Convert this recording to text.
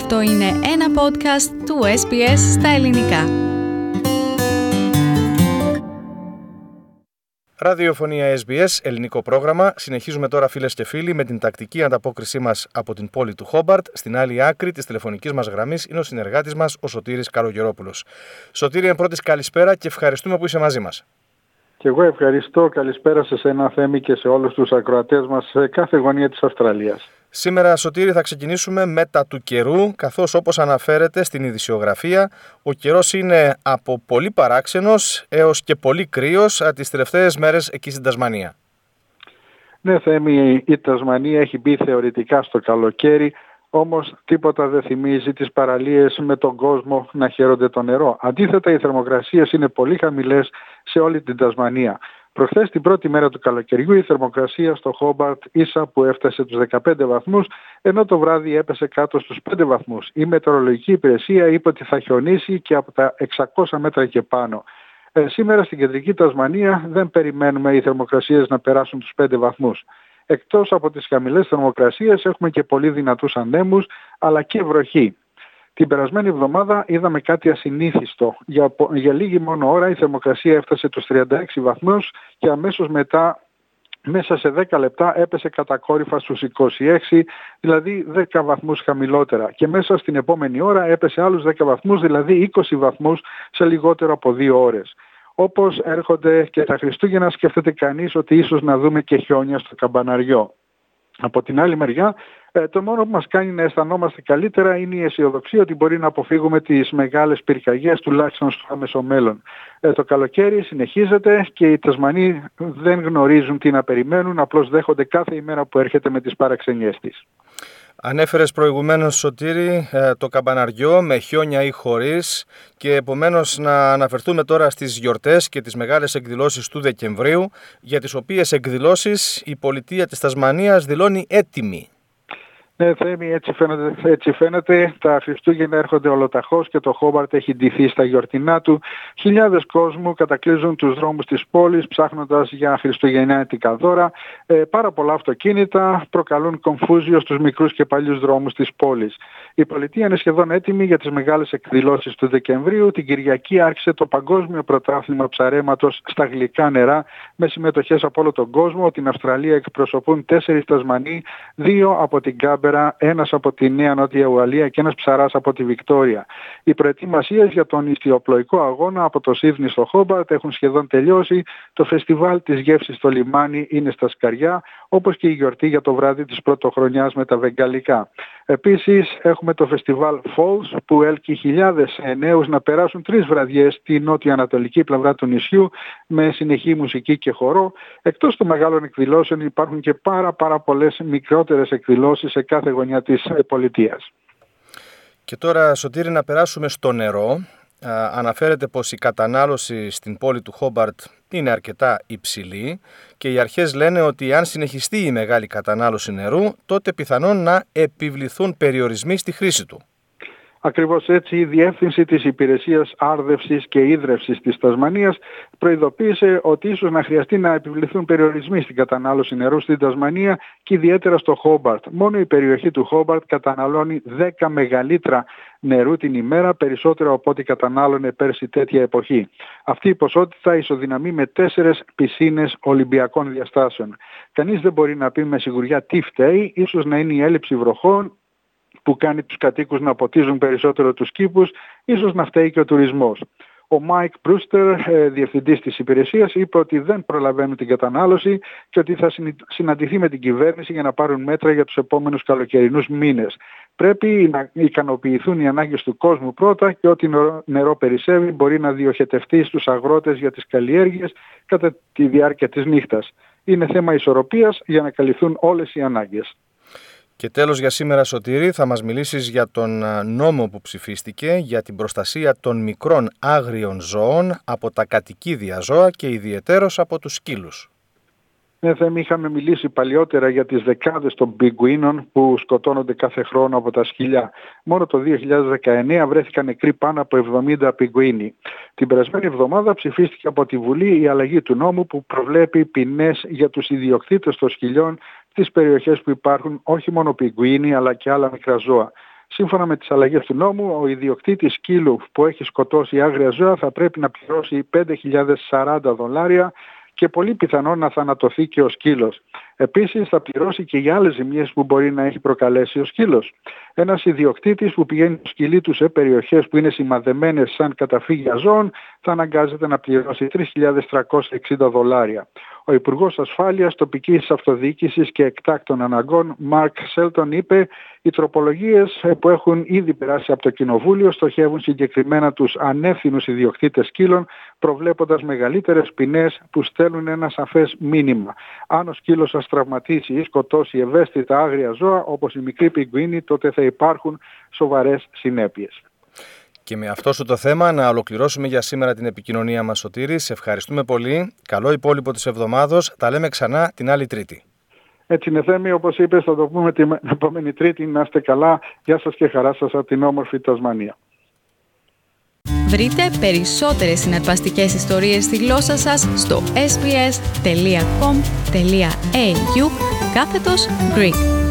Αυτό είναι ένα podcast του SBS στα ελληνικά. Ραδιοφωνία SBS, ελληνικό πρόγραμμα. Συνεχίζουμε τώρα, φίλες και φίλοι, με την τακτική ανταπόκρισή μας από την πόλη του Χόμπαρτ. Στην άλλη άκρη της τηλεφωνικής μας γραμμής είναι ο συνεργάτης μας, ο Σωτήρης Καλογερόπουλος. Σωτήρη, εν πρώτης, καλησπέρα και ευχαριστούμε που είσαι μαζί μας. Και εγώ ευχαριστώ. Καλησπέρα σε σένα, Θέμη, και σε όλους τους ακροατές μας σε κάθε γωνία της Αυστραλίας. Σήμερα, Σωτήρη, θα ξεκινήσουμε με τα του καιρού, καθώς όπως αναφέρεται στην ειδησιογραφία, ο καιρός είναι από πολύ παράξενος έως και πολύ κρύος τις τελευταίες μέρες εκεί στην Τασμανία. Ναι, Θέμη, η Τασμανία έχει μπει θεωρητικά στο καλοκαίρι, όμως τίποτα δεν θυμίζει τις παραλίες με τον κόσμο να χαίρονται το νερό. Αντίθετα, οι θερμοκρασίες είναι πολύ χαμηλές σε όλη την Τασμανία. Προχθές, την πρώτη μέρα του καλοκαιριού, η θερμοκρασία στο Χόμπαρτ ίσα που έφτασε τους 15 βαθμούς, ενώ το βράδυ έπεσε κάτω στους 5 βαθμούς. Η μετεωρολογική υπηρεσία είπε ότι θα χιονίσει και από τα 600 μέτρα και πάνω. Σήμερα στην κεντρική Τασμανία δεν περιμένουμε οι θερμοκρασίες να περάσουν τους 5 βαθμούς. Εκτός από τις χαμηλές θερμοκρασίες έχουμε και πολύ δυνατούς ανέμους, αλλά και βροχή. Την περασμένη εβδομάδα είδαμε κάτι ασυνήθιστο. Για λίγη μόνο ώρα η θερμοκρασία έφτασε τους 36 βαθμούς και αμέσως μετά, μέσα σε 10 λεπτά, έπεσε κατακόρυφα στους 26, δηλαδή 10 βαθμούς χαμηλότερα. Και μέσα στην επόμενη ώρα έπεσε άλλους 10 βαθμούς, δηλαδή 20 βαθμούς σε λιγότερο από 2 ώρες. Όπως έρχονται και τα Χριστούγεννα, σκέφτεται κανείς ότι ίσως να δούμε και χιόνια στο καμπαναριό. Από την άλλη μεριά, το μόνο που μας κάνει να αισθανόμαστε καλύτερα είναι η αισιοδοξία ότι μπορεί να αποφύγουμε τις μεγάλες πυρκαγιές, τουλάχιστον στο άμεσο μέλλον. Το καλοκαίρι συνεχίζεται και οι Τασμανοί δεν γνωρίζουν τι να περιμένουν, απλώς δέχονται κάθε ημέρα που έρχεται με τις παραξενιές της. Ανέφερες προηγουμένως, Σωτήρη, το καμπαναριό με χιόνια ή χωρίς, και επομένως να αναφερθούμε τώρα στις γιορτές και τις μεγάλες εκδηλώσεις του Δεκεμβρίου, για τις οποίες εκδηλώσεις η πολιτεία της Τασμανίας δηλώνει έτοιμη. Ναι, Θέμη, έτσι φαίνεται. Τα Χριστούγεννα έρχονται ολοταχώς και το Χόμπαρτ έχει ντυθεί στα γιορτινά του. Χιλιάδες κόσμου κατακλείζουν τους δρόμους της πόλης ψάχνοντας για χριστουγεννιάτικα δώρα. Πάρα πολλά αυτοκίνητα προκαλούν κομφούζιο στους μικρούς και παλιούς δρόμους της πόλης. Η πολιτεία είναι σχεδόν έτοιμη για τις μεγάλες εκδηλώσεις του Δεκεμβρίου. Την Κυριακή άρχισε το Παγκόσμιο Πρωτάθλημα Ψαρέματος στα γλυκά νερά με συμμετοχές από όλο τον κόσμο. Την Αυστραλία εκπροσωπούν 4 Τασμανοί, 2 από την Κάμπερα, ένας από τη Νέα Νότια Ουαλία και ένας ψαράς από τη Βικτόρια. Οι προετοιμασίες για τον ιστιοπλοϊκό αγώνα από το Σίδνεϊ στο Χόμπαρτ έχουν σχεδόν τελειώσει. Το φεστιβάλ της γεύσης στο λιμάνι είναι στα σκαριά, όπως και η γιορτή για το βράδυ της πρωτοχρονιάς με τα βεγγαλικά. Επίσης έχουμε το φεστιβάλ Falls που έλκει χιλιάδες νέους να περάσουν 3 βραδιές στη νότιο-ανατολική πλευρά του νησιού με συνεχή μουσική και χορό. Εκτός των μεγάλων εκδηλώσεων υπάρχουν και πάρα πολλές μικρότερες εκδηλώσεις σε κάθε γωνιά της πολιτείας. Και τώρα, Σωτήρη, να περάσουμε στο νερό. Αναφέρεται πως η κατανάλωση στην πόλη του Χόμπαρτ είναι αρκετά υψηλή και οι αρχές λένε ότι αν συνεχιστεί η μεγάλη κατανάλωση νερού, τότε πιθανόν να επιβληθούν περιορισμοί στη χρήση του. Ακριβώς έτσι, η Διεύθυνση της Υπηρεσίας Άρδευσης και Ίδρευσης της Τασμανίας προειδοποίησε ότι ίσως να χρειαστεί να επιβληθούν περιορισμοί στην κατανάλωση νερού στην Τασμανία και ιδιαίτερα στο Χόμπαρτ. Μόνο η περιοχή του Χόμπαρτ καταναλώνει 10 μεγαλίτρα νερού την ημέρα, περισσότερο από ό,τι κατανάλωνε πέρσι τέτοια εποχή. Αυτή η ποσότητα ισοδυναμεί με 4 πισίνες Ολυμπιακών διαστάσεων. Κανείς δεν μπορεί να πει με σιγουριά τι φταίει, ίσως να είναι η έλλειψη βροχών που κάνει τους κατοίκους να ποτίζουν περισσότερο τους κήπους, ίσως να φταίει και ο τουρισμός. Ο Μάικ Μπρούστερ, διευθυντής της υπηρεσίας, είπε ότι δεν προλαβαίνουν την κατανάλωση και ότι θα συναντηθεί με την κυβέρνηση για να πάρουν μέτρα για τους επόμενους καλοκαιρινούς μήνες. Πρέπει να ικανοποιηθούν οι ανάγκες του κόσμου πρώτα και ό,τι νερό περισσεύει μπορεί να διοχετευτεί στους αγρότες για τις καλλιέργειες κατά τη διάρκεια της νύχτας. Είναι θέμα ισορροπίας για να καλυφθούν όλες οι ανάγκες. Και τέλος για σήμερα, Σωτήρη, θα μας μιλήσεις για τον νόμο που ψηφίστηκε για την προστασία των μικρών άγριων ζώων από τα κατοικίδια ζώα και ιδιαιτέρως από τους σκύλους. Ναι, Θέμη, είχαμε μιλήσει παλιότερα για τις δεκάδες των πιγκουίνων που σκοτώνονται κάθε χρόνο από τα σκυλιά. Μόνο το 2019 βρέθηκαν νεκροί πάνω από 70 πιγκουίνοι. Την περασμένη εβδομάδα ψηφίστηκε από τη Βουλή η αλλαγή του νόμου που προβλέπει ποινές για τους ιδιοκτήτες των σκυλιών στις περιοχές που υπάρχουν όχι μόνο πιγκουίνοι αλλά και άλλα μικρά ζώα. Σύμφωνα με τις αλλαγές του νόμου, ο ιδιοκτήτης σκύλου που έχει σκοτώσει άγρια ζώα θα πρέπει να πληρώσει $5.040 και πολύ πιθανόν να θανατωθεί και ο σκύλος. Επίσης θα πληρώσει και για άλλες ζημιές που μπορεί να έχει προκαλέσει ο σκύλος. Ένας ιδιοκτήτης που πηγαίνει το σκυλί του σε περιοχές που είναι σημαδεμένες σαν καταφύγια ζώων θα αναγκάζεται να πληρώσει $3.360. Ο Υπουργός Ασφάλειας, Τοπικής Αυτοδιοίκησης και Εκτάκτων Αναγκών, Μαρκ Σέλτον, είπε: οι τροπολογίες που έχουν ήδη περάσει από το Κοινοβούλιο στοχεύουν συγκεκριμένα τους ανεύθυνους ιδιοκτήτες σκύλων, προβλέποντας μεγαλύτερες ποινές που στέλνουν ένα σαφές μήνυμα. Αν ο σκύλος σας τραυματίσει ή σκοτώσει ευαίσθητα άγρια ζώα, όπως η μικρή πιγκουίνη, τότε θα υπάρχουν σοβαρές συνέπειες. Και με αυτό σου το θέμα να ολοκληρώσουμε για σήμερα την επικοινωνία μας, Σωτήρη. Σε ευχαριστούμε πολύ. Καλό υπόλοιπο της εβδομάδος. Τα λέμε ξανά την άλλη Τρίτη. Έτσι είναι, Θέμη, όπως είπες, θα το πούμε την επόμενη Τρίτη. Να είστε καλά. Γεια σας και χαρά σας από την όμορφη Τασμανία. Βρείτε περισσότερες συναρπαστικές ιστορίες στη γλώσσα σας στο sbs.com.au/Greek.